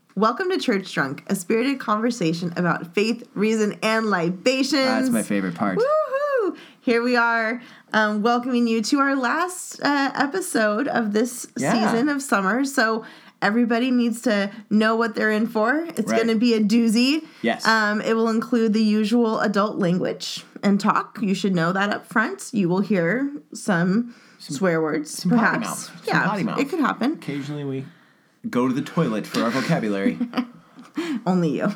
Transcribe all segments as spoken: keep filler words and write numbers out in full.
Welcome to Church Drunk, a spirited conversation about faith, reason, and libations. That's my favorite part. Woohoo! Here we are, um, welcoming you to our last uh, episode of this Yeah. season of summer. So everybody needs to know what they're in for. It's Right. going to be a doozy. Yes. Um, it will include the usual adult language and talk. You should know that up front. You will hear some, some swear words, some perhaps. potty mouth. Some Yeah, potty mouth. it could happen. Occasionally we go to the toilet for our vocabulary. Only you.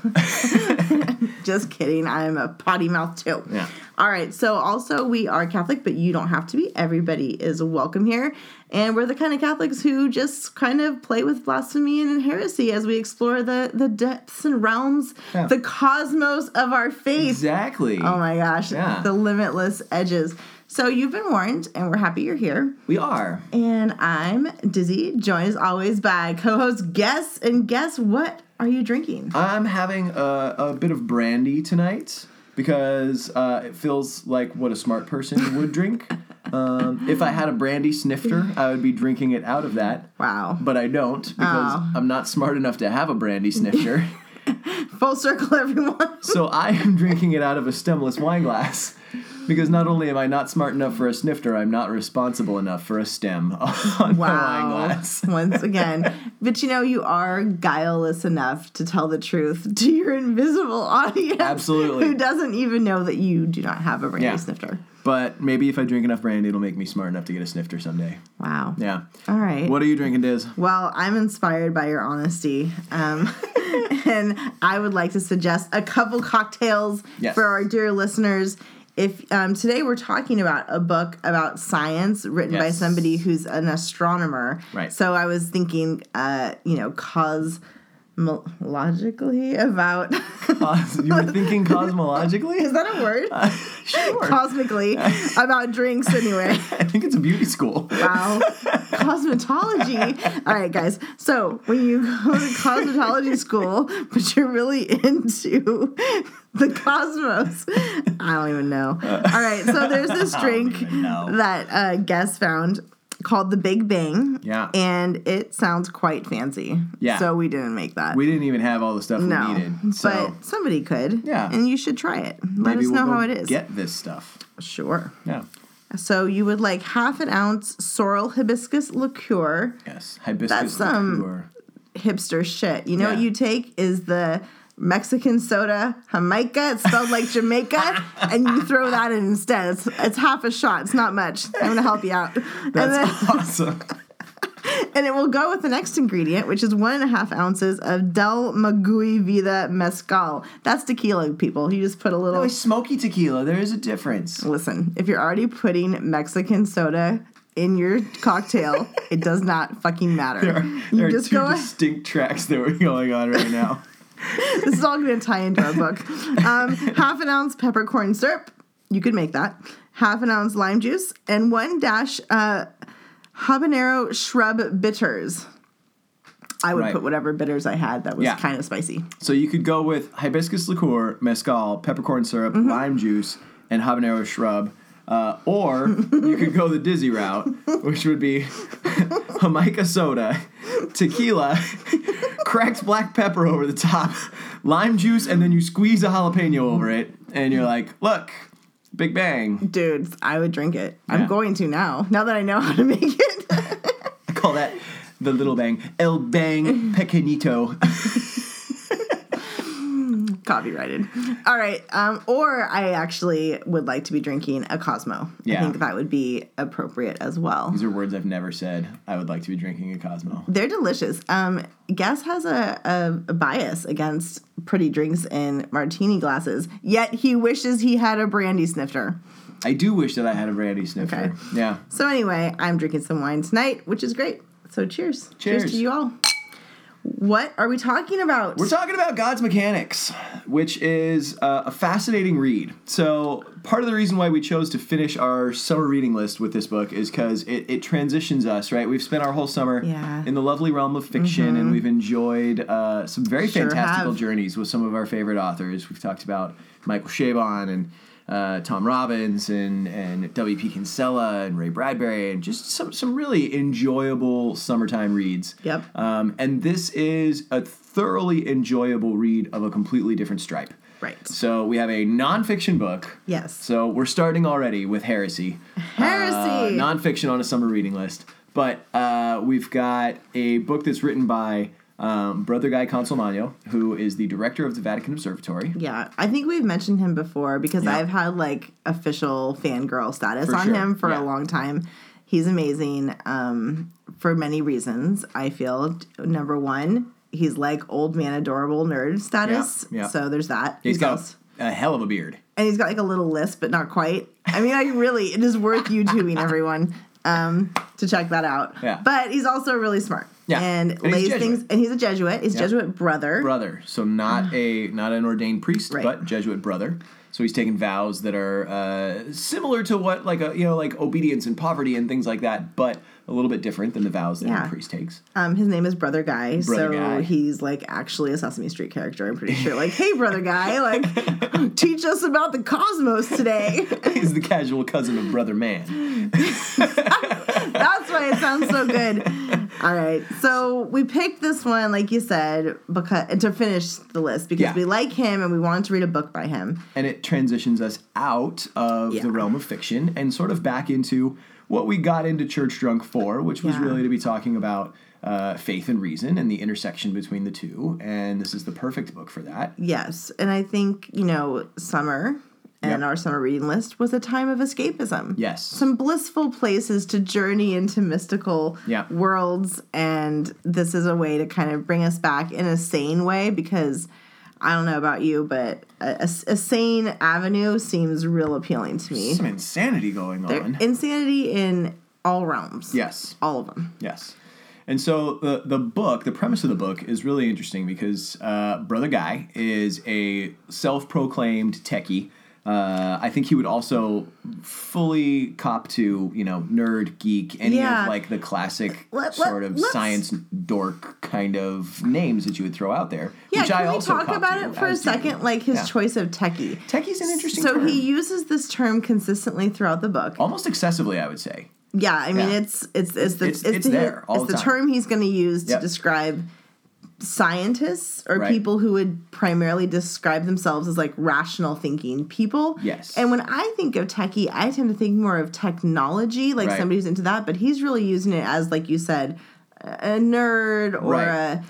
Just kidding. I am a potty mouth too. Yeah. All right. So also we are Catholic, but you don't have to be. Everybody is welcome here. And we're the kind of Catholics who just kind of play with blasphemy and heresy as we explore the, the depths and realms, Yeah. the cosmos of our faith. Exactly. Oh my gosh. Yeah. The limitless edges. So you've been warned, and we're happy you're here. We are. And I'm Dizzy, joined as always by co-host Guess. And guess what are you drinking? I'm having a, a bit of brandy tonight because uh, it feels like what a smart person would drink. Um, if I had a brandy snifter, I would be drinking it out of that. Wow. But I don't because Oh. I'm not smart enough to have a brandy snifter. Full circle, everyone. So I am drinking it out of a stemless wine glass. Because not only am I not smart enough for a snifter, I'm not responsible enough for a stem on my wine glass. Once again. But you know, you are guileless enough to tell the truth to your invisible audience. Absolutely. Who doesn't even know that you do not have a brandy Yeah. snifter. But maybe if I drink enough brandy, it'll make me smart enough to get a snifter someday. Wow. Yeah. All right. What are you drinking, Diz? Well, I'm inspired by your honesty. Um, and I would like to suggest a couple cocktails Yes. for our dear listeners. If um, today we're talking about a book about science written by Yes. somebody who's an astronomer. Right. So I was thinking, uh, you know, cosmologically about... Cos- you were thinking cosmologically? Is that a word? Uh, sure. Cosmically. About drinks, anyway. I think it's a beauty school. Wow. Cosmetology. All right, guys. So when you go to cosmetology school, but you're really into the cosmos, I don't even know. All right. So there's this drink that uh, Guess found called the Big Bang. Yeah. And it sounds quite fancy. Yeah. So we didn't make that. We didn't even have all the stuff no, we needed. So but somebody could. Yeah. And you should try it. Let maybe us we'll know go how it is. Get this stuff. Sure. Yeah. So you would like half an ounce sorrel hibiscus liqueur. Yes. Hibiscus That's some liqueur. hipster shit. You know Yeah. what you take is the Mexican soda Jamaica. It's spelled like Jamaica, and you throw that in instead. It's, it's half a shot. It's not much. I'm going to help you out. That's and then, awesome. and it will go with the next ingredient, which is one and a half ounces of Del Magui Vida Mezcal. That's tequila, people. You just put a little... No, it's smoky tequila. There is a difference. Listen, if you're already putting Mexican soda in your cocktail, it does not fucking matter. There are, you there are just two go distinct tracks that were going on right now. This is all going to tie into our book. Um, half an ounce peppercorn syrup. You could make that. Half an ounce lime juice. And one dash uh, habanero shrub bitters. I would Right. put whatever bitters I had that was Yeah. kind of spicy. So you could go with hibiscus liqueur, mezcal, peppercorn syrup, Mm-hmm. lime juice, and habanero shrub. Uh, or you could go the Dizzy route, which would be Jamaica soda, tequila, cracked black pepper over the top, lime juice, and then you squeeze a jalapeno over it, and you're like, look, Big Bang. Dude, I would drink it. Yeah. I'm going to now, now that I know how to make it. I call that the Little Bang. El Bang Pequeñito. Copyrighted. All right. Um, or I actually would like to be drinking a Cosmo. Yeah. I think that would be appropriate as well. These are words I've never said. I would like to be drinking a Cosmo. They're delicious. Um, Guess has a, a, a bias against pretty drinks in martini glasses, yet he wishes he had a brandy snifter. I do wish that I had a brandy sniffer. Okay. Yeah. So anyway, I'm drinking some wine tonight, which is great. So cheers. Cheers. Cheers to you all. What are we talking about? We're talking about God's Mechanics, which is uh, a fascinating read. So part of the reason why we chose to finish our summer reading list with this book is because it, it transitions us, right? We've spent our whole summer Yeah. in the lovely realm of fiction, Mm-hmm. and we've enjoyed uh, some very Sure fantastical have. journeys with some of our favorite authors. We've talked about Michael Chabon and uh, Tom Robbins and, and W P Kinsella and Ray Bradbury, and just some, some really enjoyable summertime reads. Yep. Um, and this is a thoroughly enjoyable read of a completely different stripe. Right. So we have a nonfiction book. Yes. So we're starting already with Heresy. Heresy! Uh, nonfiction on a summer reading list. But uh, we've got a book that's written by um, Brother Guy Consolmagno, who is the director of the Vatican Observatory. Yeah, I think we've mentioned him before because Yeah. I've had like official fangirl status For on sure. him for Yeah. a long time. He's amazing um, for many reasons, I feel. Number one, he's like old man adorable nerd status. Yeah, yeah. So there's that. He's got also- a, a hell of a beard. and he's got like a little lisp, but not quite. I mean, I really, it is worth YouTubing everyone um, to check that out. Yeah. But he's also really smart. Yeah. And, And he's lays Jesuit. things, and he's a Jesuit. He's Yeah. Jesuit brother. Brother. So not a not an ordained priest, Right. but Jesuit brother. So he's taken vows that are uh, similar to what like a you know like obedience and poverty and things like that, but a little bit different than the vows that Yeah. a priest takes. Um, his name is Brother Guy, Brother so Guy. he's like actually a Sesame Street character. I'm pretty sure. Like, hey, Brother Guy, like, teach us about the cosmos today. He's the casual cousin of Brother Man. That's why it sounds so good. All right, so we picked this one, like you said, because to finish the list because Yeah. we like him and we wanted to read a book by him. And it transitions us out of Yeah. the realm of fiction and sort of back into what we got into Church Drunk for, which was Yeah. really to be talking about uh, faith and reason and the intersection between the two. And this is the perfect book for that. Yes, and I think you know summer and Yep. our summer reading list was a time of escapism. Yes. Some blissful places to journey into mystical Yeah. worlds, and this is a way to kind of bring us back in a sane way because I don't know about you, but a, a, a sane avenue seems real appealing to me. Some insanity going There- on. insanity in all realms. Yes. All of them. Yes. And so the the book, the premise of the book is really interesting because uh, Brother Guy is a self-proclaimed techie. Uh, I think he would also fully cop to, you know, nerd, geek, any Yeah. of like the classic Let- let- sort of let's- science dork kind of names that you would throw out there. Yeah, which can I we also talk cop about to, it for a as do you. second? Like his Yeah. choice of techie. Techie's an interesting So term. he uses this term consistently throughout the book. Almost excessively, I would say. Yeah, I mean Yeah. it's it's it's the It's- it's, it's the, there all it's the the time. term he's going to use to Yep. describe scientists or Right. people who would primarily describe themselves as like rational thinking people. Yes. And when I think of techie, I tend to think more of technology, like Right. somebody who's into that. But he's really using it as, like you said, a nerd or Right. a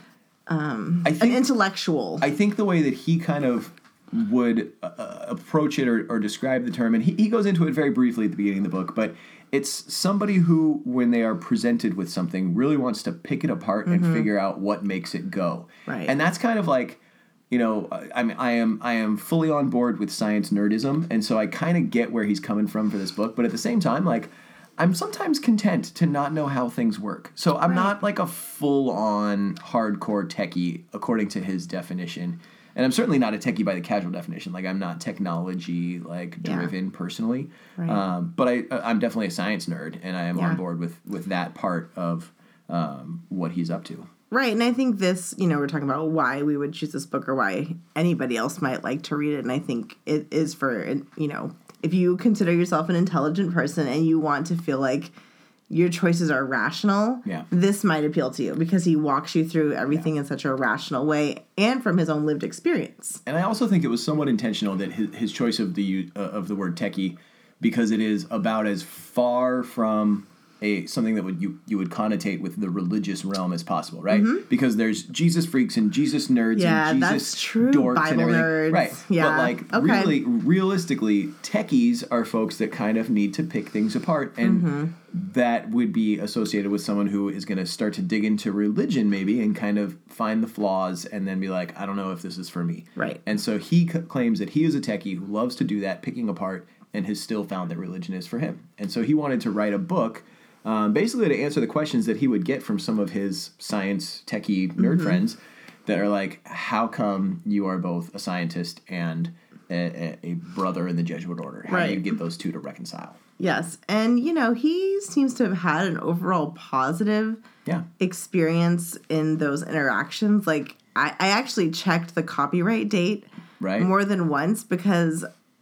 um, I an think- intellectual. I think the way that he kind of would uh, approach it or, or describe the term, and he, he goes into it very briefly at the beginning of the book, but it's somebody who, when they are presented with something, really wants to pick it apart and figure out what makes it go. Right. And that's kind of like, you know, I I mean, I am I am fully on board with science nerdism, and so I kind of get where he's coming from for this book, but at the same time, like, I'm sometimes content to not know how things work. So I'm Right. not like a full-on hardcore techie according to his definition. And I'm certainly not a techie by the casual definition. Like, I'm not technology like Yeah. driven personally. Right. Um, but I I'm definitely a science nerd, and I am Yeah. on board with with that part of um, what he's up to. Right, and I think this, you know, we're talking about why we would choose this book or why anybody else might like to read it, and I think it is for, you know, if you consider yourself an intelligent person and you want to feel like your choices are rational, Yeah. this might appeal to you because he walks you through everything in such a rational way and from his own lived experience. And I also think it was somewhat intentional that his, his choice of the u- uh, of the word techie, because it is about as far from a something that would you you would connotate with the religious realm as possible, right? Because there's Jesus freaks and Jesus nerds Mm-hmm. Yeah, and Jesus that's true. dorks Bible and everything, nerds. right? Yeah. But like Okay. really, realistically, techies are folks that kind of need to pick things apart, and Mm-hmm. that would be associated with someone who is going to start to dig into religion, maybe, and kind of find the flaws, and then be like, I don't know if this is for me, Right. and so he c- claims that he is a techie who loves to do that, picking apart, and has still found that religion is for him. And so he wanted to write a book, um, basically to answer the questions that he would get from some of his science techie nerd Mm-hmm. friends that are like, how come you are both a scientist and a, a, a brother in the Jesuit order? How do you Right. get those two to reconcile? Yes, and, you know, he seems to have had an overall positive Yeah. experience in those interactions. Like, I, I actually checked the copyright date Right. more than once because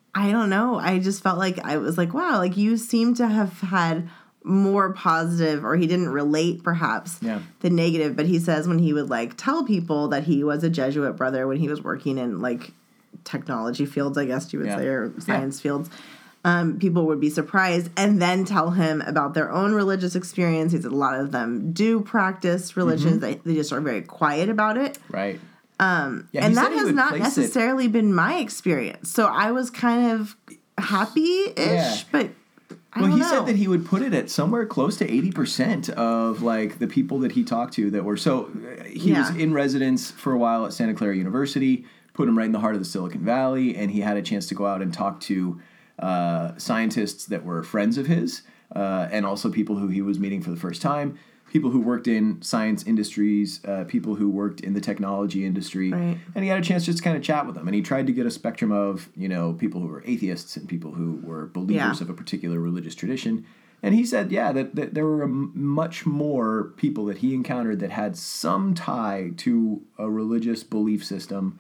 I don't know. I just felt like I was like, wow, like you seem to have had more positive, or he didn't relate perhaps yeah. the negative, but he says when he would like tell people that he was a Jesuit brother when he was working in like technology fields, I guess you would yeah. say, or science yeah. fields, um, people would be surprised and then tell him about their own religious experience. He said a lot of them do practice religions. Mm-hmm. They, they just are very quiet about it. Right. Um, yeah, and that has not necessarily it. been my experience. So I was kind of happy-ish, yeah. but I well, don't he know. said that he would put it at somewhere close to eighty percent of like the people that he talked to that were so he yeah. was in residence for a while at Santa Clara University, put him right in the heart of the Silicon Valley, and he had a chance to go out and talk to uh, scientists that were friends of his, uh, and also people who he was meeting for the first time, people who worked in science industries, uh, people who worked in the technology industry, right. and he had a chance just to kind of chat with them. And he tried to get a spectrum of, you know, people who were atheists and people who were believers yeah. of a particular religious tradition. And he said, yeah, that, that there were a m- much more people that he encountered that had some tie to a religious belief system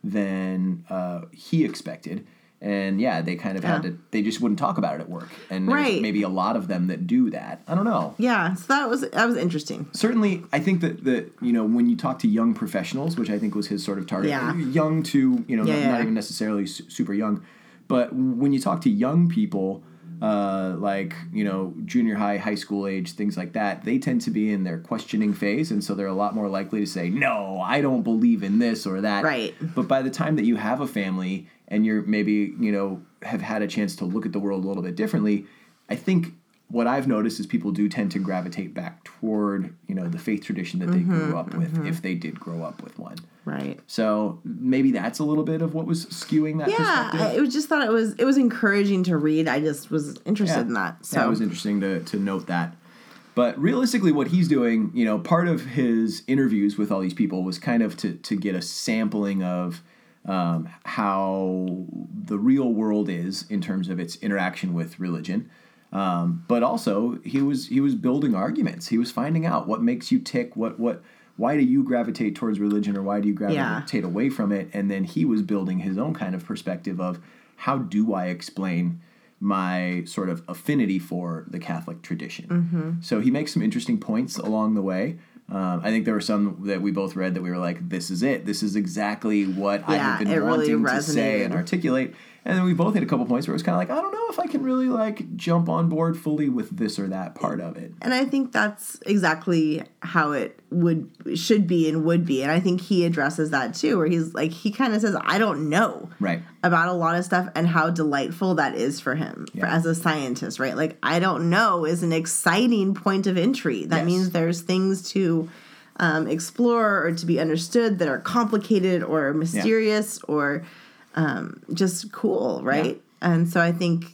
than uh, he expected. And yeah, they kind of yeah. had to, they just wouldn't talk about it at work. And there's right. maybe a lot of them that do that. I don't know. Yeah, so that was that was interesting. Certainly, I think that, that, you know, when you talk to young professionals, which I think was his sort of target, yeah. young to, you know, yeah, not, yeah. not even necessarily su- super young, but when you talk to young people, uh, like, you know, junior high, high school age, things like that, they tend to be in their questioning phase, and so they're a lot more likely to say, no, I don't believe in this or that. Right. But by the time that you have a family and you're maybe, you know, have had a chance to look at the world a little bit differently, I think what I've noticed is people do tend to gravitate back toward, you know, the faith tradition that they mm-hmm, grew up with, mm-hmm. if they did grow up with one. Right. So maybe that's a little bit of what was skewing that yeah, perspective. Yeah, I was just thought it was it was encouraging to read. I just was interested yeah. in that. So yeah, it was interesting to to note that. But realistically, what he's doing, you know, part of his interviews with all these people was kind of to to get a sampling of um, how the real world is in terms of its interaction with religion. Um, but also, he was he was building arguments. He was finding out what makes you tick, what what why do you gravitate towards religion, or why do you gravitate yeah. away from it? And then he was building his own kind of perspective of how do I explain my sort of affinity for the Catholic tradition. Mm-hmm. So he makes some interesting points along the way. Um, I think there were some that we both read that we were like, this is it. This is exactly what yeah, I have been wanting really to say and articulate. And then we both hit a couple points where it was kind of like, I don't know if I can really like jump on board fully with this or that part of it. And I think that's exactly how it would should be and would be. And I think he addresses that too, where he's like, he kind of says, I don't know right. about a lot of stuff, and how delightful that is for him yeah. for, as a scientist, right? Like, I don't know is an exciting point of entry. That yes. means there's things to um, explore or to be understood that are complicated or mysterious yeah. or um, just cool, right? Yeah. And so I think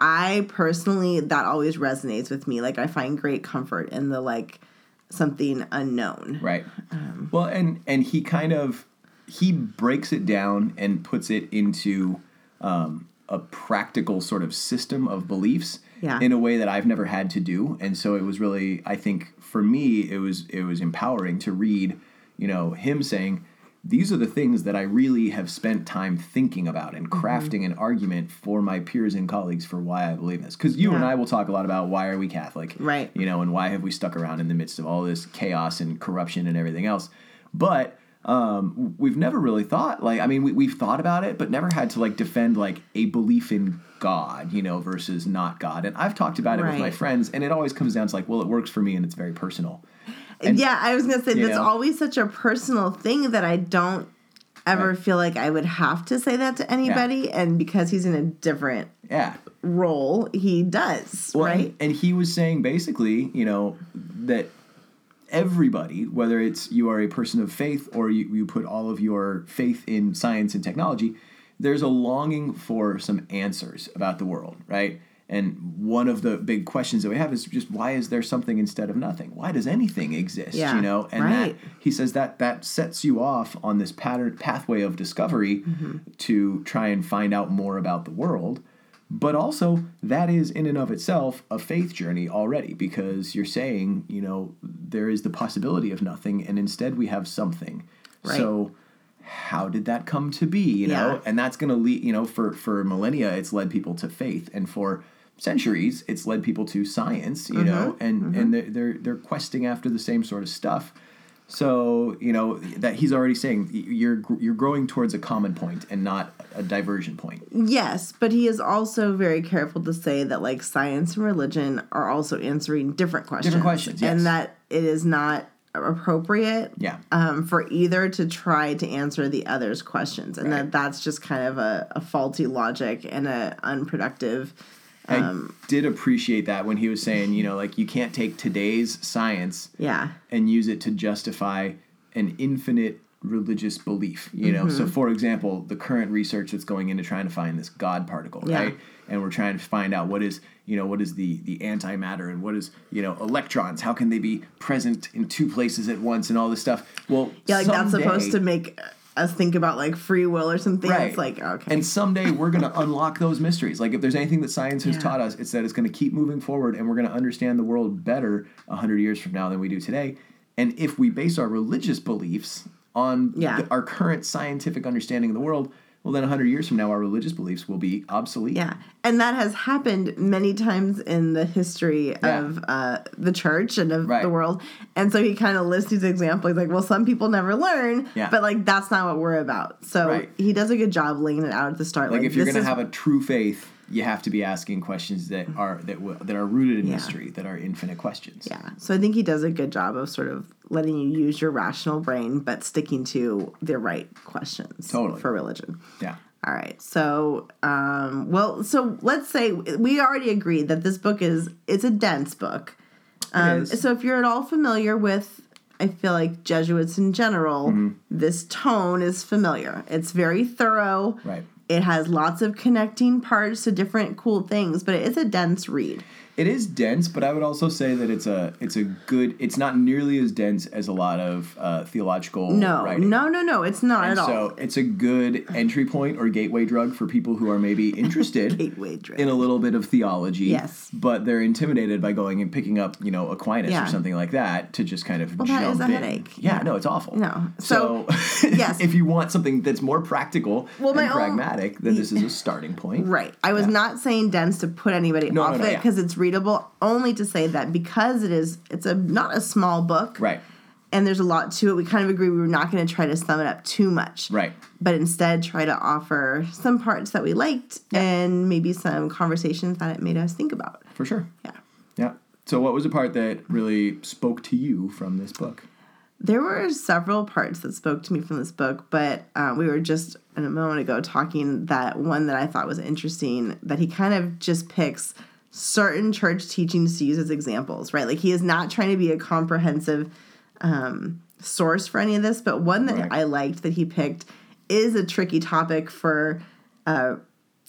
I personally, that always resonates with me. Like, I find great comfort in the, like, something unknown. Right. Um, well, and, and he kind of, he breaks it down and puts it into um, a practical sort of system of beliefs yeah. in a way that I've never had to do. And so it was really, I think for me, it was, it was empowering to read, you know, him saying, these are the things that I really have spent time thinking about and crafting mm-hmm. an argument for my peers and colleagues for why I believe this. Because you yeah. and I will talk a lot about why are we Catholic, right? You know, and why have we stuck around in the midst of all this chaos and corruption and everything else. But um, we've never really thought, like, I mean, we, we've thought about it, but never had to, like, defend, like, a belief in God, you know, versus not God. And I've talked about it right. with my friends, and it always comes down to, like, well, it works for me and it's very personal. And, yeah, I was going to say, that's know, always such a personal thing that I don't ever right. feel like I would have to say that to anybody. Yeah. And because he's in a different yeah. role, he does, well, right? And, and he was saying basically, you know, that everybody, whether it's you are a person of faith or you, you put all of your faith in science and technology, there's a longing for some answers about the world, right? And one of the big questions that we have is just, why is there something instead of nothing? Why does anything exist? Yeah, you know, and right. that he says that that sets you off on this pattern pathway of discovery mm-hmm. to try and find out more about the world. But also, that is in and of itself a faith journey already, because you're saying, you know, there is the possibility of nothing, and instead we have something. Right. So how did that come to be, you know? Yeah. And that's going to lead, you know, for, for millennia, it's led people to faith. And for centuries, it's led people to science, you mm-hmm. know, and, mm-hmm. and they're, they're, they're questing after the same sort of stuff. So, you know, that he's already saying you're you're growing towards a common point and not a diversion point. Yes, but he is also very careful to say that, like, science and religion are also answering different questions. Different questions, yes. And that it is not appropriate yeah. um, for either to try to answer the other's questions. And right. that that's just kind of a, a faulty logic and a unproductive... Um, I did appreciate that when he was saying, you know, like, you can't take today's science yeah. and use it to justify an infinite religious belief, you know? Mm-hmm. So, for example, the current research that's going into trying to find this God particle, yeah. right? And we're trying to find out what is, you know, what is the, the antimatter and what is, you know, electrons. How can they be present in two places at once and all this stuff? Well, yeah, like, someday, that's supposed to make... us think about, like, free will or something. Right. It's like, okay. And someday we're going to unlock those mysteries. Like, if there's anything that science has yeah. taught us, it's that it's going to keep moving forward and we're going to understand the world better one hundred years from now than we do today. And if we base our religious beliefs on yeah. the, our current scientific understanding of the world, well, then one hundred years from now, our religious beliefs will be obsolete. Yeah. And that has happened many times in the history yeah. of uh, the church and of right. the world. And so he kind of lists these examples. He's like, well, some people never learn, yeah. but, like, that's not what we're about. So right. he does a good job laying it out at the start. Like, like if you're going to is... have a true faith, you have to be asking questions that are that w- that are rooted in yeah. mystery, that are infinite questions. Yeah. So I think he does a good job of sort of letting you use your rational brain, but sticking to the right questions totally. For religion. Yeah. All right. So, um, well, so let's say we already agreed that this book is, it's a dense book. Um, it is. So if you're at all familiar with, I feel like, Jesuits in general, mm-hmm. this tone is familiar. It's very thorough. Right. It has lots of connecting parts to different cool things, but it is a dense read. It is dense, but I would also say that it's a it's a good. It's not nearly as dense as a lot of uh, theological no, writing. No, no, no, it's not and at so all. So it's a good entry point or gateway drug for people who are maybe interested gateway drug. in a little bit of theology. Yes, but they're intimidated by going and picking up, you know, Aquinas yeah. or something like that to just kind of well, jump that is a in. headache. Yeah, yeah, no, it's awful. No, so, so yes, if you want something that's more practical well, and my pragmatic, own, then this is a starting point. Right. I was yeah. not saying dense to put anybody no, off no, no, it because yeah. it's readable. Only to say that because it is, it's a not a small book, right? And there's a lot to it. We kind of agree we were not going to try to sum it up too much, right? But instead try to offer some parts that we liked yeah. and maybe some conversations that it made us think about. For sure. Yeah. Yeah. So, what was a part that really spoke to you from this book? There were several parts that spoke to me from this book, but uh, we were just a moment ago talking that one that I thought was interesting, that he kind of just picks certain church teachings to use as examples, right? Like, he is not trying to be a comprehensive um, source for any of this, but one that right. I liked that he picked is a tricky topic for uh,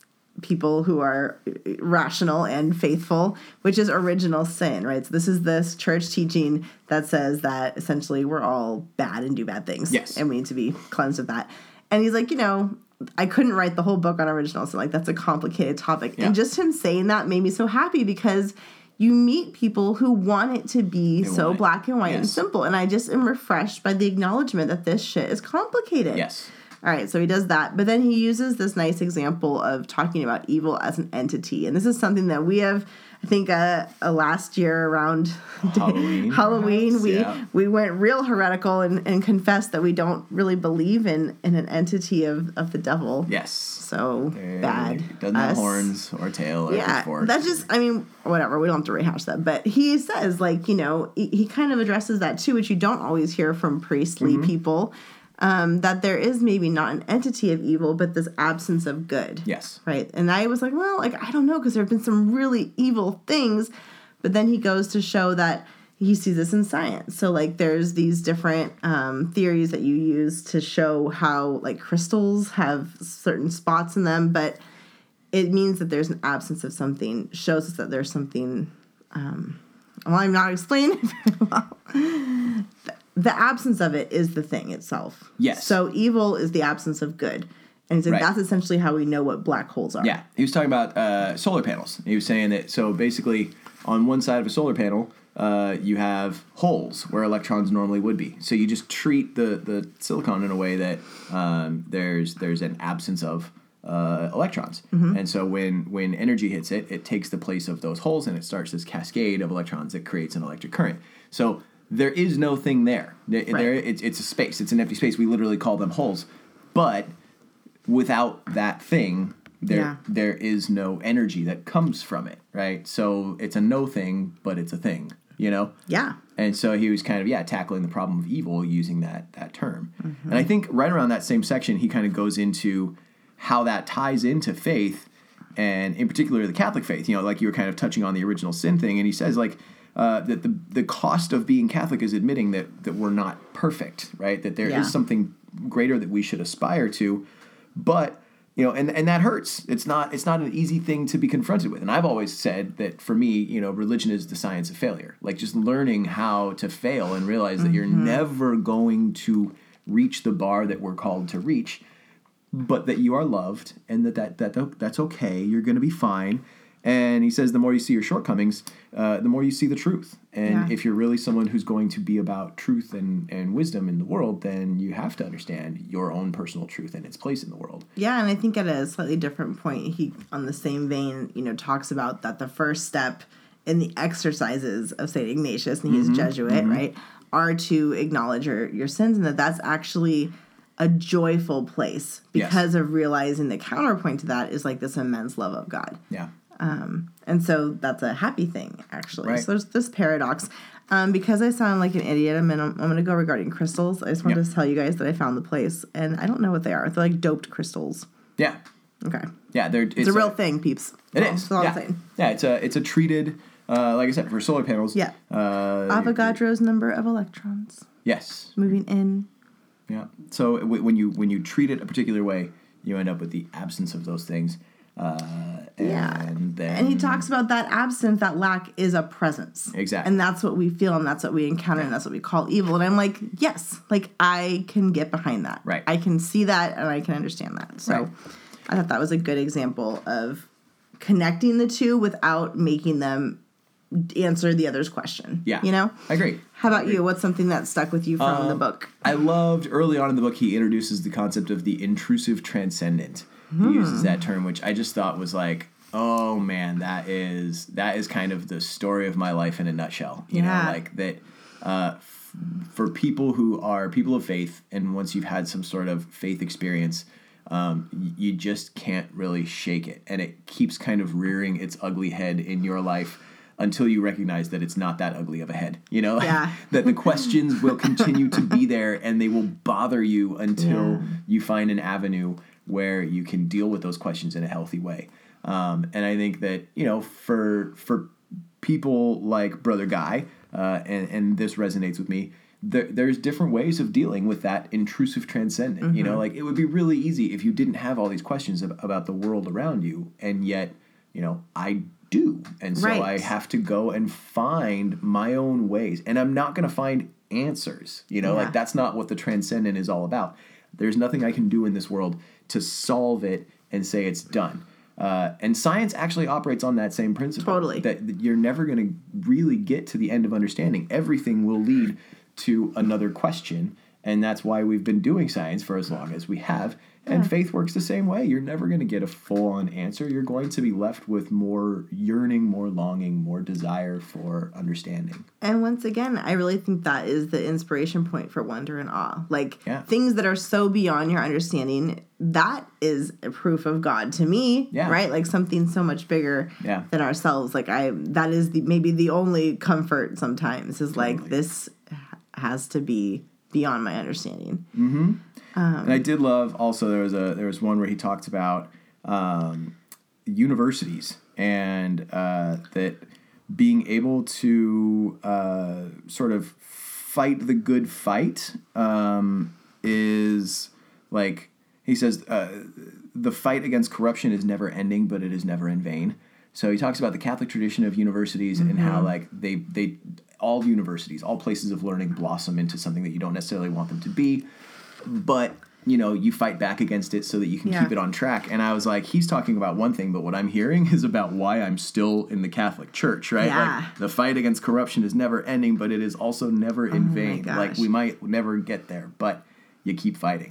people who are rational and faithful, which is original sin, right? So this is this church teaching that says that essentially we're all bad and do bad things. Yes. And we need to be cleansed of that. And he's like, you know, I couldn't write the whole book on original sin. Like, that's a complicated topic. Yeah. And just him saying that made me so happy because you meet people who want it to be they so black and white yes. and simple. And I just am refreshed by the acknowledgement that this shit is complicated. Yes. All right, so he does that. But then he uses this nice example of talking about evil as an entity. And this is something that we have, I think, uh, uh, last year around Halloween, Halloween we yeah. we went real heretical and, and confessed that we don't really believe in, in an entity of, of the devil. Yes. So They're, bad. Doesn't have horns or tail or yeah, fork. That's just, I mean, whatever. We don't have to rehash that. But he says, like, you know, he, he kind of addresses that too, which you don't always hear from priestly mm-hmm. people. Um, that there is maybe not an entity of evil, but this absence of good. Yes. Right? And I was like, well, like, I don't know, because there have been some really evil things. But then he goes to show that he sees this in science. So, like, there's these different um, theories that you use to show how, like, crystals have certain spots in them. But it means that there's an absence of something, shows us that there's something, um, well, I'm not explaining it very well. The absence of it is the thing itself. Yes. So evil is the absence of good. And he's like, right. that's essentially how we know what black holes are. Yeah. He was talking about uh, solar panels. He was saying that, so basically, on one side of a solar panel, uh, you have holes where electrons normally would be. So you just treat the, the silicon in a way that um, there's there's an absence of uh, electrons. Mm-hmm. And so when, when energy hits it, it takes the place of those holes and it starts this cascade of electrons that creates an electric current. So there is no thing there. There, Right. there it's, it's a space. It's an empty space. We literally call them holes. But without that thing, there Yeah. there is no energy that comes from it, right? So it's a no thing, but it's a thing, you know? Yeah. And so he was kind of, yeah, tackling the problem of evil using that that term. Mm-hmm. And I think right around that same section, he kind of goes into how that ties into faith, and in particular the Catholic faith. You know, like you were kind of touching on the original sin thing, and he says, like, uh, that the the cost of being Catholic is admitting that, that we're not perfect, right? That there Yeah. is something greater that we should aspire to, but you know, and, and that hurts. It's not it's not an easy thing to be confronted with. And I've always said that for me, you know, religion is the science of failure. Like just learning how to fail and realize that mm-hmm. you're never going to reach the bar that we're called to reach, but that you are loved and that, that, that that's okay. You're going to be fine. And he says the more you see your shortcomings, uh, the more you see the truth. And Yeah. if you're really someone who's going to be about truth and, and wisdom in the world, then you have to understand your own personal truth and its place in the world. Yeah, and I think at a slightly different point, he, on the same vein, you know, talks about that the first step in the exercises of Saint Ignatius, and he's Mm-hmm. a Jesuit, Mm-hmm. right, are to acknowledge your, your sins, and that that's actually a joyful place because Yes. of realizing the counterpoint to that is like this immense love of God. Yeah. Um, and so that's a happy thing, actually. Right. So there's this paradox. Um, because I sound like an idiot, I'm, gonna, I'm going to go regarding crystals. I just wanted Yep. to tell you guys that I found the place, and I don't know what they are. They're like doped crystals. Yeah. Okay. Yeah. They're, it's, It's, a real thing, peeps. It Well, is. That's all yeah. I'm saying. Yeah. It's a it's a treated, uh, like I said, for solar panels. Yeah. Uh, Avogadro's number of electrons Yes. moving in. Yeah. So w- when you when you treat it a particular way, you end up with the absence of those things. Uh, and Yeah. then And he talks about that absence, that lack is a presence. Exactly. And that's what we feel, and that's what we encounter, and that's what we call evil. And I'm like, yes, like I can get behind that. Right. I can see that, and I can understand that. So Right. I thought that was a good example of connecting the two without making them answer the other's question. Yeah. You know? I agree. How about you? What's something that stuck with you from Um, the book? I loved early on in the book he introduces the concept of the intrusive transcendent. Hmm. He uses that term, which I just thought was like, oh man, that is that is kind of the story of my life in a nutshell. You Yeah. know, like that uh, f- for people who are people of faith, and once you've had some sort of faith experience, um, y- you just can't really shake it, and it keeps kind of rearing its ugly head in your life until you recognize that it's not that ugly of a head, you know? Yeah. That the questions will continue to be there and they will bother you until Yeah. you find an avenue where you can deal with those questions in a healthy way. Um, and I think that, you know, for for people like Brother Guy, uh, and, and this resonates with me, there, there's different ways of dealing with that intrusive transcendent. Mm-hmm. You know, like it would be really easy if you didn't have all these questions ab- about the world around you, and yet, you know, I do. And so Right. I have to go and find my own ways. And I'm not going to find answers. You know, Yeah. like that's not what the transcendent is all about. There's nothing I can do in this world to solve it and say it's done. Uh, and science actually operates on that same principle. Totally. That, that you're never going to really get to the end of understanding. Everything will lead to another question. And that's why we've been doing science for as long as we have. And Yeah. faith works the same way. You're never going to get a full-on answer. You're going to be left with more yearning, more longing, more desire for understanding. And once again, I really think that is the inspiration point for wonder and awe. Like Yeah. things that are so beyond your understanding, that is a proof of God to me, Yeah. right? Like something so much bigger Yeah. than ourselves. Like I, that is the maybe the only comfort sometimes is like Totally. this has to be beyond my understanding. And I did love also there was a there was one where he talked about um, universities and uh, that being able to uh, sort of fight the good fight um, is like he says uh, the fight against corruption is never ending, but it is never in vain. So he talks about the Catholic tradition of universities and how like they they all universities, all places of learning blossom into something that you don't necessarily want them to be, but you know, you fight back against it so that you can Yeah. keep it on track. And I was like, he's talking about one thing, but what I'm hearing is about why I'm still in the Catholic Church, right? Yeah. Like, the fight against corruption is never ending, but it is also never in Oh my vain. Like, gosh. we might never get there, but you keep fighting.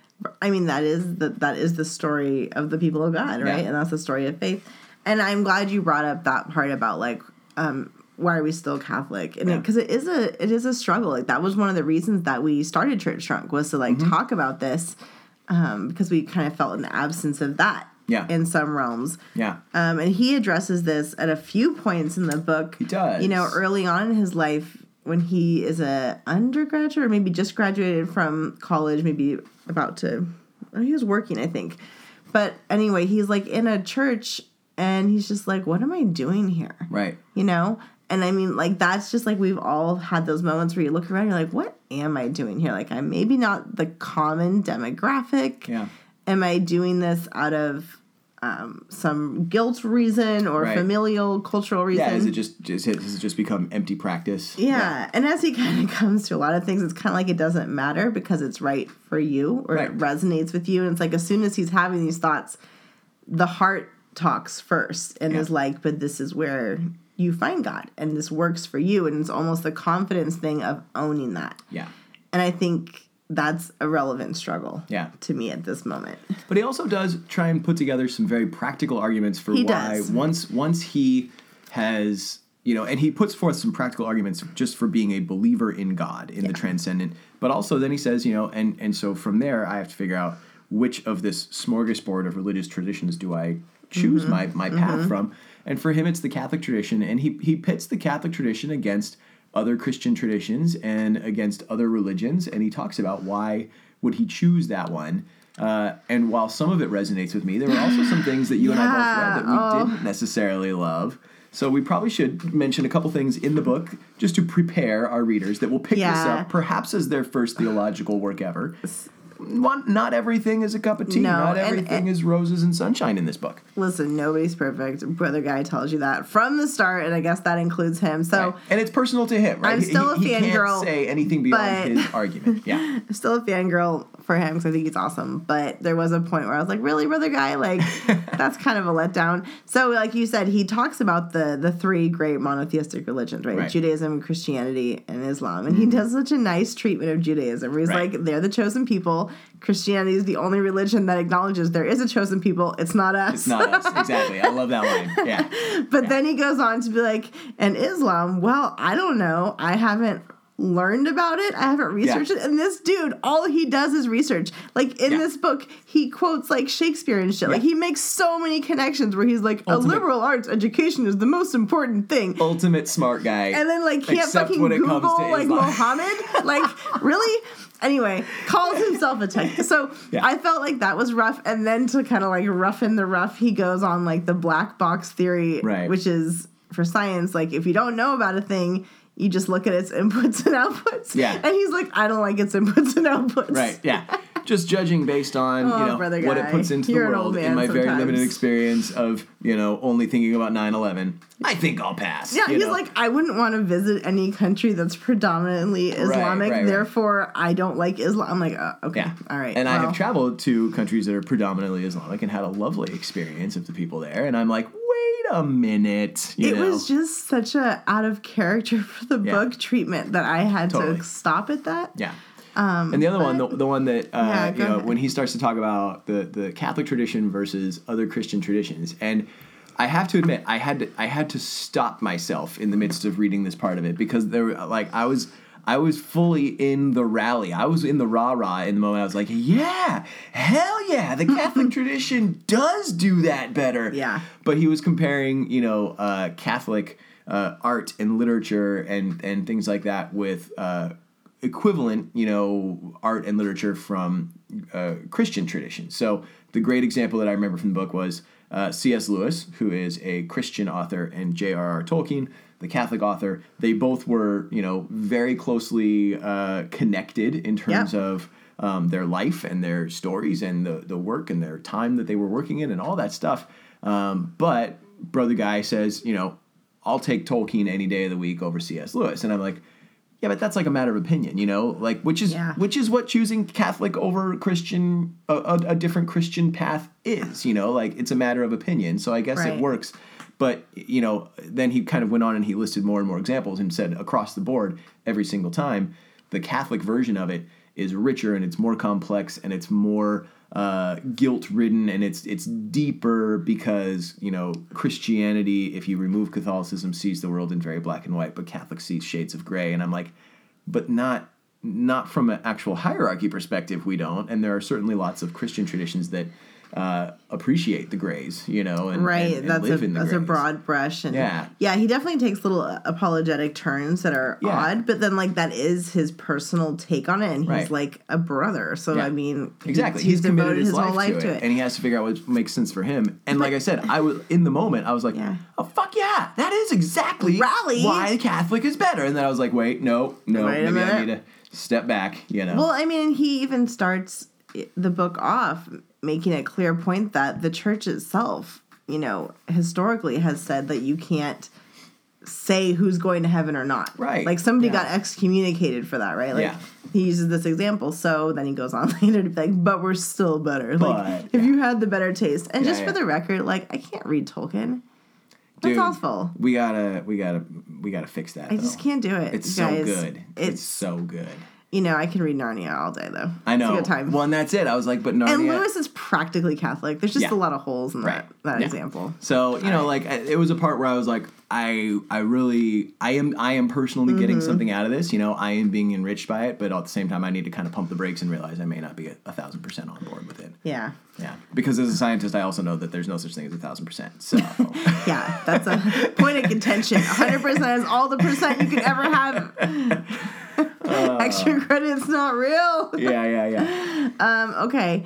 I mean, that is the, that is the story of the people of God, right? Yeah. And that's the story of faith. And I'm glad you brought up that part about, like, um, why are we still Catholic? And Yeah. because it, it is a it is a struggle. Like, that was one of the reasons that we started Church Drunk, was to, like, Mm-hmm. talk about this, um, because we kind of felt an absence of that Yeah. in some realms. Yeah. Um, and he addresses this at a few points in the book. He does. You know, early on in his life, when he is a undergraduate or maybe just graduated from college, maybe about to, oh, he was working, I think. But anyway, he's like in a church and he's just like, what am I doing here? Right. You know? And I mean, like, that's just like, we've all had those moments where you look around, you're like, what am I doing here? Like, I'm maybe not the common demographic. Yeah. Am I doing this out of um, some guilt reason or Right. familial, cultural reason? Yeah, is it just, just has it just become empty practice? Yeah. And as he kind of comes to a lot of things, it's kind of like it doesn't matter because it's right for you or Right. it resonates with you. And it's like, as soon as he's having these thoughts, the heart talks first and Yeah. is like, but this is where you find God and this works for you. And it's almost the confidence thing of owning that. Yeah. And I think that's a relevant struggle Yeah. to me at this moment. But he also does try and put together some very practical arguments for He why does. once once he has, you know, and he puts forth some practical arguments just for being a believer in God, in the transcendent. But also then he says, you know, and and so from there I have to figure out which of this smorgasbord of religious traditions do I choose Mm-hmm. my my path from. And for him it's the Catholic tradition, and he he pits the Catholic tradition against other Christian traditions and against other religions, and he talks about why would he choose that one. Uh, and while some of it resonates with me, there were also some things that you and I both Yeah, read that we oh. didn't necessarily love. So we probably should mention a couple things in the book just to prepare our readers that will pick this Yeah. up perhaps as their first theological work ever. One, not everything is a cup of tea. No, not and- everything and- is roses and sunshine in this book. Listen, nobody's perfect. Brother Guy tells you that from the start, and I guess that includes him. So Right. And it's personal to him, right? I'm still he, a he can't fangirl, say anything beyond but- his argument. Yeah. I'm still a fangirl for him because I think he's awesome. But there was a point where I was like, really, Brother Guy? Like, that's kind of a letdown. So, like you said, he talks about the the three great monotheistic religions, right? Right. Judaism, Christianity, and Islam. And he does such a nice treatment of Judaism where he's Right. like, they're the chosen people. Christianity is the only religion that acknowledges there is a chosen people. It's not us. It's not us. Exactly. I love that line. Yeah. But then he goes on to be like, and Islam, well, I don't know. I haven't learned about it. I haven't researched Yeah. it. And this dude, all he does is research. Like in Yeah. this book, he quotes like Shakespeare and shit. Like Yeah. he makes so many connections where he's like, a Ultimate- liberal arts education is the most important thing. Ultimate smart guy. And then like can't Except fucking when it comes Google to like Islam. Mohammed. Like really? Anyway, calls himself a tech. So Yeah. I felt like that was rough. And then to kind of like roughen the rough, he goes on like the black box theory, Right. which is for science. Like if you don't know about a thing, you just look at its inputs and outputs. Yeah. And he's like, I don't like its inputs and outputs. Right, yeah. Just judging based on, Oh, you know, brother what it guy. puts into You're the an old world in man my very sometimes. limited experience of, you know, only thinking about nine eleven. I think I'll pass. Yeah, you he's know? like, I wouldn't want to visit any country that's predominantly Islamic. right, right. Therefore, I don't like Islam. I'm like, uh, okay, Yeah. all right. And I well. have traveled to countries that are predominantly Islamic and had a lovely experience of the people there. And I'm like, wait a minute. You It know? was just such a out of character for the Yeah. book treatment that I had Totally. to stop at that. Yeah. Um, and the other one, the, the one that, uh, Yeah, you go know, ahead. when he starts to talk about the, the Catholic tradition versus other Christian traditions, and I have to admit, I had to, I had to stop myself in the midst of reading this part of it because there, like, I was, I was fully in the rally. I was in the rah rah in the moment. I was like, yeah, hell yeah, the Catholic tradition does do that better. Yeah. But he was comparing, you know, uh, Catholic uh, art and literature and and things like that with. Uh, equivalent, you know, art and literature from uh, Christian tradition. So the great example that I remember from the book was uh, C S Lewis, who is a Christian author, and J R R Tolkien, the Catholic author. They both were, you know, very closely uh, connected in terms Yep. of um, their life and their stories and the, the work and their time that they were working in and all that stuff. Um, but Brother Guy says, you know, I'll take Tolkien any day of the week over C S Lewis. And I'm like, yeah, but that's like a matter of opinion, you know, like which is Yeah. which is what choosing Catholic over Christian, a, a, a different Christian path is, you know, like it's a matter of opinion. So I guess Right. it works. But, you know, then he kind of went on and he listed more and more examples and said across the board every single time, the Catholic version of it is richer and it's more complex and it's more uh, guilt-ridden and it's it's deeper because, you know, Christianity, if you remove Catholicism, sees the world in very black and white, but Catholic sees shades of gray. And I'm like, but not not from an actual hierarchy perspective, we don't. And there are certainly lots of Christian traditions that uh, appreciate the grays, you know, and, right. and, and that's live a in the that's grays. a broad brush, and Yeah. yeah, he definitely takes little apologetic turns that are Yeah. odd, but then like that is his personal take on it, and he's Right. like a brother. So Yeah. I mean, he- Exactly. he's, He's, committed devoted his, his life, whole life to, to it, it. and he has to figure out what makes sense for him. And like I said, I was in the moment. I was like, Yeah. "Oh fuck yeah, that is exactly Rally. why the Catholic is better." And then I was like, "Wait, no, no, Wait a maybe I minute. need to step back." You know? Well, I mean, he even starts the book off making a clear point that the church itself, you know, historically has said that you can't say who's going to heaven or not. Right. Like somebody Yeah. got excommunicated for that, right? Like Yeah. he uses this example. So then he goes on later to be like, but we're still better. But, like if yeah. you had the better taste. And Yeah, just yeah. for the record, like I can't read Tolkien. That's Dude, awful. We gotta, we gotta, we gotta fix that. I just though. can't do it. It's you so guys. good. It's, It's, so good. you know, I can read Narnia all day though. I know. It's a good time. Well, and that's it. I was like, but Narnia. And Lewis is practically Catholic. There's just Yeah. a lot of holes in that, Right. that Yeah. example. So you know, like I- it was a part where I was like, I, I really, I am, I am personally getting Mm-hmm. something out of this. You know, I am being enriched by it, but at the same time, I need to kind of pump the brakes and realize I may not be a, a thousand percent on board with it. Yeah. Yeah, because as a scientist, I also know that there's no such thing as a thousand percent. So Yeah, that's a point of contention. one hundred percent is all the percent you could ever have. Extra credit's not real. yeah, yeah, yeah. Um, okay,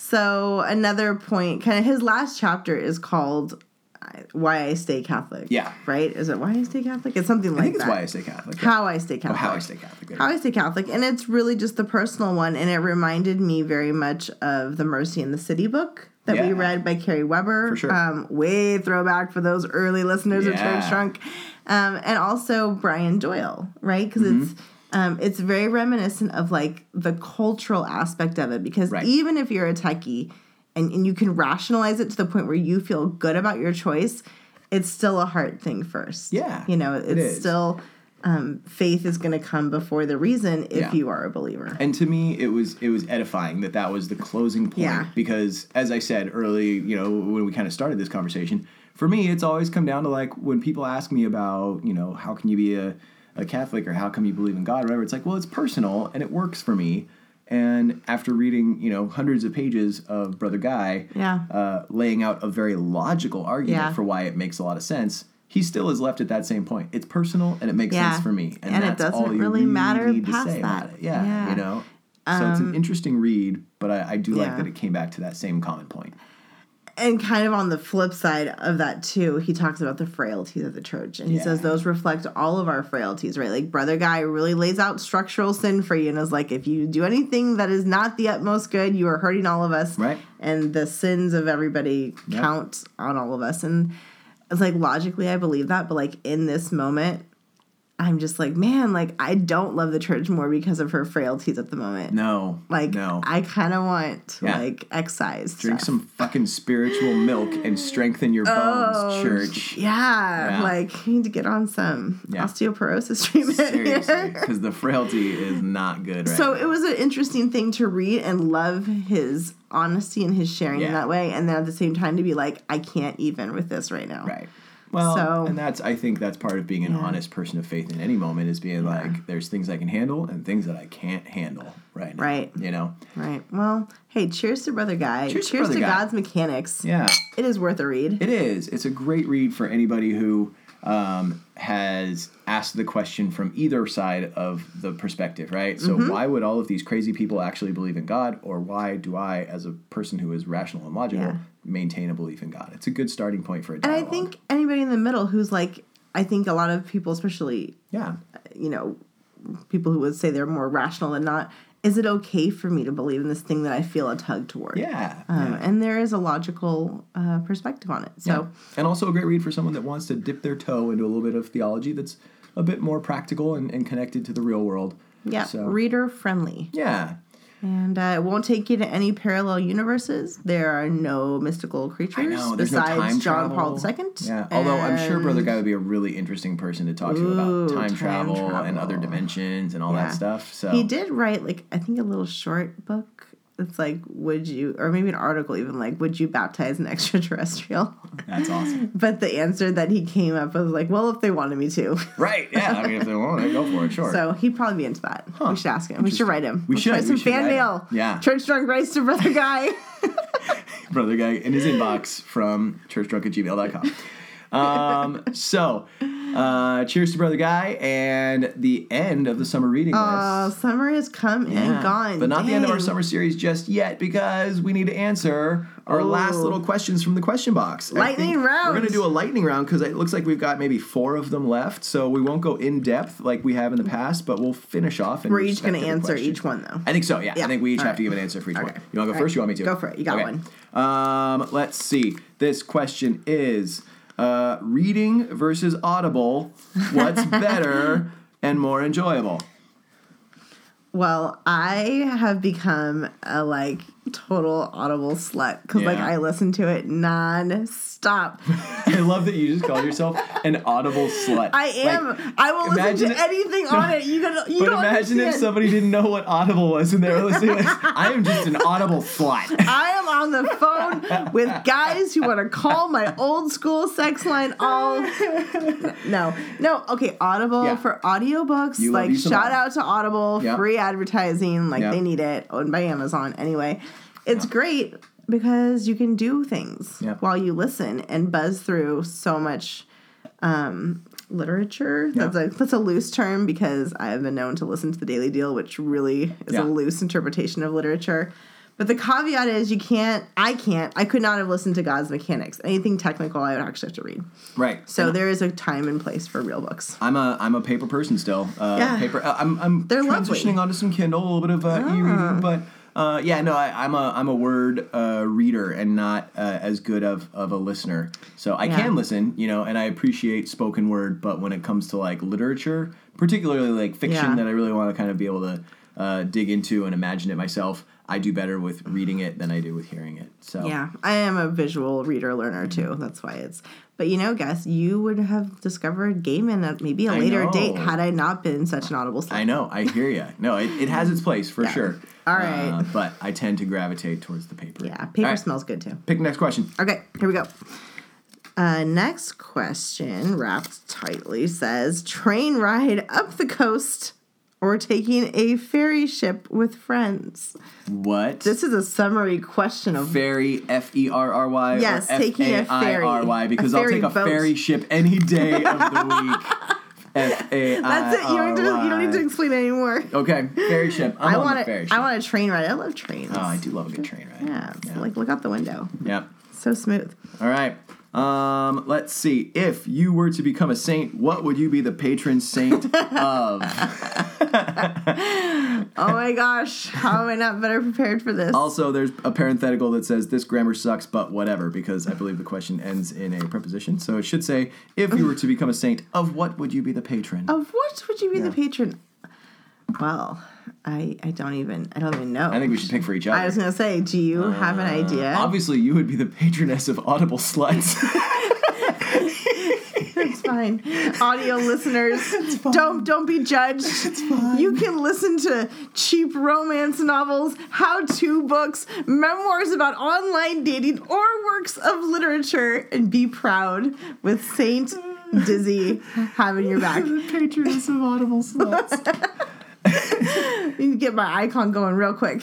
so another point, kind of his last chapter is called uh, Why I Stay Catholic. Yeah. Right? Is it Why I Stay Catholic? It's something like I think it's that. why I stay Catholic. How I Stay Catholic. Oh, how I stay Catholic. There How you I Stay Catholic. And it's really just the personal one. And it reminded me very much of the Mercy in the City book that we Yeah. read by Carrie Weber. For sure. Um, way throwback for those early listeners of Yeah. Church Drunk. Um, and also Brian Doyle, right? Because Mm-hmm. it's um, it's very reminiscent of like the cultural aspect of it. Because Right. even if you're a techie and, and you can rationalize it to the point where you feel good about your choice, it's still a heart thing first. Yeah, You know, it's it is. still um, faith is going to come before the reason if Yeah. you are a believer. And to me, it was it was edifying that that was the closing point. Yeah. Because as I said early, you know, when we kind of started this conversation, for me, it's always come down to like when people ask me about, you know, how can you be a, a Catholic or how come you believe in God or whatever, it's like, well, it's personal and it works for me. And after reading, you know, hundreds of pages of Brother Guy Yeah. uh, laying out a very logical argument Yeah. for why it makes a lot of sense, he still is left at that same point. It's personal and it makes Yeah. sense for me. And, And it that's doesn't all you really matter need to past say about that. it. Yeah, Yeah. you know? So it's an interesting read, but I, I do like Yeah. that it came back to that same common point. And kind of on the flip side of that too, he talks about the frailties of the church. And he Yeah. says those reflect all of our frailties, right? Like Brother Guy really lays out structural sin for you and is like, if you do anything that is not the utmost good, you are hurting all of us. Right. And the sins of everybody Yeah. count on all of us. And it's like logically I believe that, but like in this moment, I'm just like, man, like I don't love the church more because of her frailties at the moment. No. Like no. I kind of want to Yeah. like excise. Drink stuff. some fucking spiritual milk and strengthen your bones, Oh, church. Yeah, Yeah. like you need to get on some Yeah. osteoporosis treatment. Seriously, here. because the frailty is not good right So now. it was an interesting thing to read and love his honesty and his sharing in Yeah. that way, and then at the same time to be like, I can't even with this right now. Right. Well, So- and that's, I think that's part of being an Yeah. honest person of faith in any moment is being like, there's things I can handle and things that I can't handle right now. Right. You know? Right. Well, hey, cheers to Brother Guy. Cheers to cheers Brother to Guy. God's Mechanics. Yeah. It is worth a read. It is. It's a great read for anybody who um, has asked the question from either side of the perspective, right? So Mm-hmm. why would all of these crazy people actually believe in God? Or why do I, as a person who is rational and logical, Yeah. maintain a belief in God? It's a good starting point for a And dialogue. I think anybody in the middle who's like, I think a lot of people, especially Yeah. you know, people who would say they're more rational than not, is it okay for me to believe in this thing that I feel a tug toward? Yeah. Um, yeah. And there is a logical uh, perspective on it. So, Yeah. And also a great read for someone that wants to dip their toe into a little bit of theology that's a bit more practical and, and connected to the real world. Yeah, so, reader friendly. Yeah. And uh, it won't take you to any parallel universes. There are no mystical creatures I know, there's no besides time John travel. Paul the Second. Yeah, although I'm sure Brother Guy would be a really interesting person to talk to Ooh, about time, time travel, travel. and other dimensions and all Yeah. that stuff. So he did write, like, I think a little short book. It's like, would you, or maybe an article even, like, would you baptize an extraterrestrial? That's awesome. But the answer that he came up with was like, well, if they wanted me to. Right, yeah. I mean, if they want it, go for it, sure. So he'd probably be into that. Huh. We should ask him. We should write him. We Let's should. Write We some should fan write him. mail. Yeah. Church Drunk Rice to Brother Guy. Brother Guy in his inbox from churchdrunk at gmail dot com. Um, so, uh, cheers to Brother Guy and the end of the summer reading Oh, list. summer has come Yeah. and gone. But not Dang. the end of our summer series just yet because we need to answer our Oh. last little questions from the question box. I Lightning think round. We're going to do a lightning round because it looks like we've got maybe four of them left. So we won't go in depth like we have in the past, but we'll finish off. And We're each going to answer question. each one, though. I think so, yeah. Yeah. I think we each All have right. to give an answer for each Okay. one. You want to go All first? right. You want me to? Go for it. You got one. Um, let's see. This question is uh, reading versus Audible. What's better and more enjoyable? Well, I have become a, like, total Audible slut because, like, Yeah. I listen to it non-stop. I love that you just call yourself an Audible slut. I am. Like, I will listen imagine to it- anything on it. You gotta, you but don't imagine if understand. somebody didn't know what Audible was and they were listening to this. I am just an Audible slut. I am on the phone with guys who want to call my old school sex line all no no okay Audible Yeah. for audiobooks. You love Like you some shout Audible. out to Audible, Yep. free advertising, like Yep. they need it, owned by Amazon anyway. It's great because you can do things Yep. while you listen and buzz through so much um literature. That's a that's a loose term because I have been known to listen to the Daily Deal, which really is Yeah. a loose interpretation of literature. But the caveat is you can't, I can't, I could not have listened to God's Mechanics. Anything technical, I would actually have to read. Right. So And there is a time and place for real books. I'm a I'm a paper person still. Uh, Yeah. Paper. uh, I'm I'm They're transitioning lovely. onto some Kindle, a little bit of uh, Ah. e-reading, but uh, yeah, no, I, I'm a I'm a word uh, reader and not uh, as good of, of a listener. So I Yeah. can listen, you know, and I appreciate spoken word, but when it comes to like literature, particularly like fiction Yeah. that I really want to kind of be able to uh, dig into and imagine it myself, I do better with reading it than I do with hearing it. So Yeah, I am a visual reader learner too. That's why it's. But you know, guess you would have discovered Gaiman at maybe a I later know. date had I not been such an Audible slut. I know, I hear you. No, it, it has its place for Yeah. sure. All right. Uh, but I tend to gravitate towards the paper. Yeah, paper All right, smells good too. Pick the next question. Okay, here we go. Uh, next question, wrapped tightly, says train ride up the coast or taking a ferry ship with friends. What? This is a summary question of Ferry, F E R R Y, Yes, or taking a F A I R Y, ferry. because A I'll ferry take a boat. ferry ship any day of the week. F A I R Y. That's it. You don't, need to, you don't need to explain it anymore. Okay, ferry ship. I'm I on want the a, ferry ship. I want a train ride. I love trains. Oh, I do love a good train ride. Yeah, it's like look out the window. Yep. So smooth. All right. Um, let's see. If you were to become a saint, what would you be the patron saint of? Oh my gosh, how am I not better prepared for this? Also, there's a parenthetical that says this grammar sucks, but whatever, because I believe the question ends in a preposition. So it should say, if you were to become a saint, of what would you be the patron? Of what would you be Yeah. the patron? Well, I I don't even I don't even know. I think we should pick for each other. I was gonna say, do you have an idea? Obviously, you would be the patroness of Audible Sluts. It's fine. Audio listeners, don't don't be judged. It's fine. You can listen to cheap romance novels, how-to books, memoirs about online dating, or works of literature, and be proud with Saint Dizzy having your back. The patroness of Audible Sluts. You need to get my icon going real quick.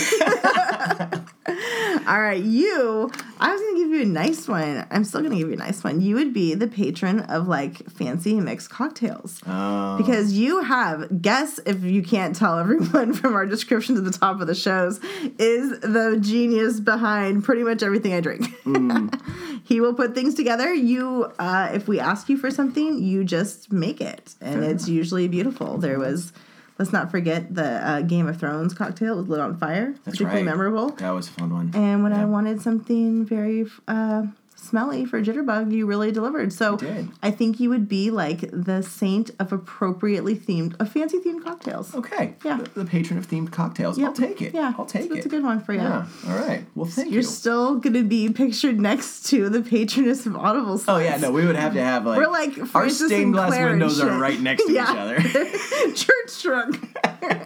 All right, you, I was going to give you a nice one. I'm still going to give you a nice one. You would be the patron of, like, fancy mixed cocktails. Oh. Because you have, guess if you can't tell everyone from our description to the top of the shows, is the genius behind pretty much everything I drink. Mm. He will put things together. You, uh, if we ask you for something, you just make it. And Fair it's enough. usually beautiful. There was... Let's not forget the uh, Game of Thrones cocktail with Lit on Fire. That's particularly right. memorable. That was a fun one. And when I Yeah. wanted something very uh, smelly for Jitterbug, you really delivered. So did. I think you would be like the saint of appropriately themed, of fancy themed cocktails. Okay. Yeah. The, the patron of themed cocktails. Yep. I'll take it. Yeah. I'll take so it. That's a good one for you. Yeah. All right. Well, thank You're you. still going to be pictured next to the patroness of Audible Sites. Oh, yeah. No, we would have to have like. We're like our Francis stained and glass Claire and windows are shit. right next to Yeah. each other. Church drunk.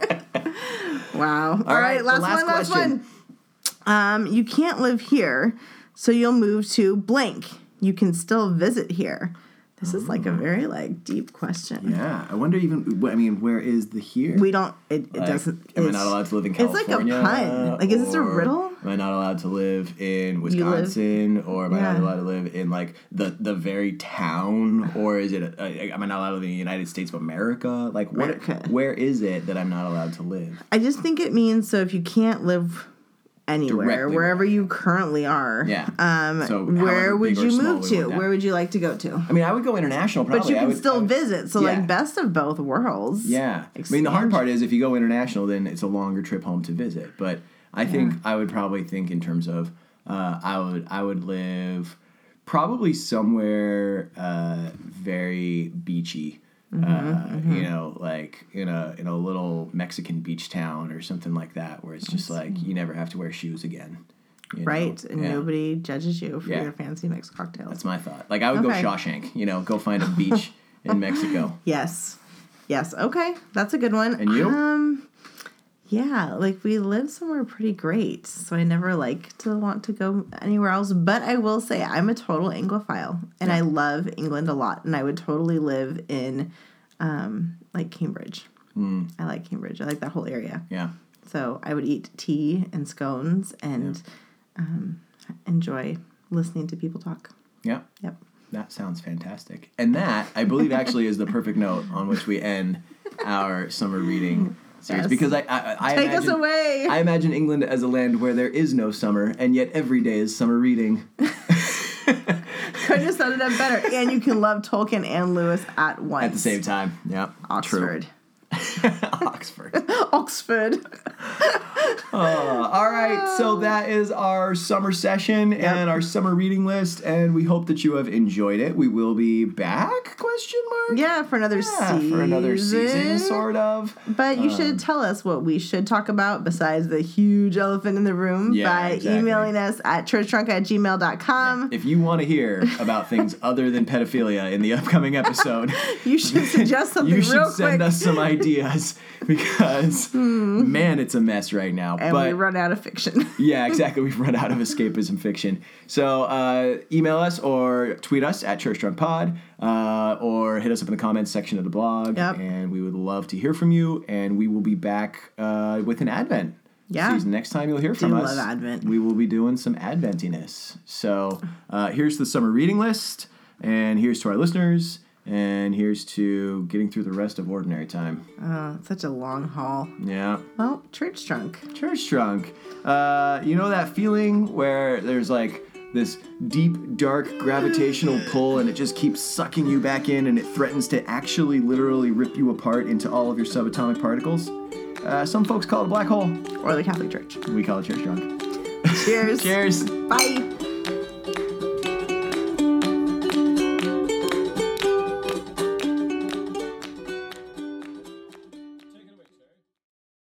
Wow. All, All right, right, last, last one, last question. one. Um, you can't live here, so you'll move to blank. You can still visit here. This is like a very like deep question. Yeah, I wonder even. I mean, where is the here? We don't. It, it Like, doesn't. Am I not allowed to live in It's like California? a pun. Like, is this a or riddle? Am I not allowed to live in live- Wisconsin, or am I not Yeah. allowed to live in like the the very town, or is it? A, a, am I not allowed to live in the United States of America? Like, what? America. Where is it that I'm not allowed to live? I just think it means so if you can't live anywhere, Directly wherever where- you currently are. Yeah. Um, So where however would big or you small move we to? want that. Where would you like to go to? I mean, I would go international probably. But you I can would, still I would- visit. So yeah. like best of both worlds. Yeah. I mean, the hard Expand. part is if you go international, then it's a longer trip home to visit. But I think I would probably think in terms of uh, I would I would live probably somewhere uh, very beachy. Mm-hmm, uh, You know, like in a in a little Mexican beach town or something like that, where it's just like you never have to wear shoes again. you know? Right. And Yeah. nobody judges you for Yeah. your fancy mixed cocktails. That's my thought. Like I would Okay. go Shawshank. You know, go find a beach in Mexico. Yes. Yes. Okay. That's a good one. And you? Um, yeah, like we live somewhere pretty great, so I never like to want to go anywhere else. But I will say I'm a total Anglophile, and I love England a lot, and I would totally live in, um, like Cambridge. Mm, I like Cambridge. I like that whole area. yeah. So I would eat tea and scones and um, enjoy listening to people talk. Yeah. Yep. That sounds fantastic. And that, I believe, actually is the perfect note on which we end our summer reading series. Yes. Because I, I, I Take imagine, us away. I imagine England as a land where there is no summer, and yet every day is summer reading. Couldn't have said it up better. And you can love Tolkien and Lewis at once. At the same time. Yeah. Oxford. True. Oxford. Oxford. Uh, all right, so that is our summer session and our summer reading list, and we hope that you have enjoyed it. We will be back? Question mark. Yeah, for another Yeah, season. for another season, sort of. But you Um, should tell us what we should talk about besides the huge elephant in the room Yeah, by exactly. emailing us at churchdrunk at gmail dot com. If you want to hear about things other than pedophilia in the upcoming episode, You should suggest something you should real send quick. us some ideas because, man, it's a mess right now. and but we run out of fiction. Yeah, exactly. We've run out of escapism fiction. So uh, email us or tweet us at ChurchDrunkPod uh, or hit us up in the comments section of the blog. Yep. And we would love to hear from you. And we will be back uh, with an Advent Yeah. season. Next time you'll hear from Do us, love Advent. we will be doing some Adventiness. So uh, here's the summer reading list. And here's to our listeners. And here's to getting through the rest of ordinary time. Oh, such a long haul. Yeah. Well, church drunk. Church drunk. Uh, you know that feeling where there's like this deep, dark gravitational pull and it just keeps sucking you back in and it threatens to actually literally rip you apart into all of your subatomic particles? Uh, some folks call it a black hole. Or the Catholic Church. We call it church drunk. Cheers. Cheers. Bye.